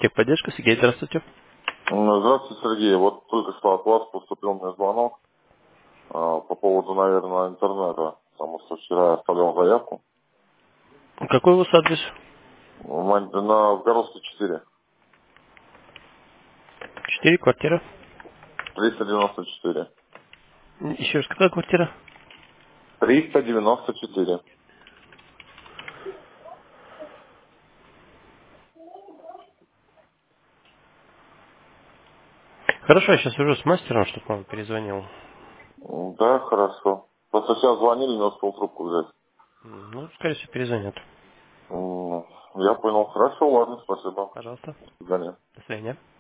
Техподдержка, Сергей, здравствуйте. Здравствуйте, Сергей. Вот только что от вас поступил мне звонок по поводу, наверное, интернета, потому что вчера я оставлял заявку Какой у вас адрес? на Городской 4, 4, квартира. 394. Еще раз, какая квартира? 394. Хорошо, я сейчас свяжусь с мастером, чтобы он перезвонил. Да, хорошо. Просто сейчас звонили, не успел трубку взять. Ну, скорее всего, перезвонят. Я понял. Хорошо, ладно, спасибо. Пожалуйста. До свидания. До свидания.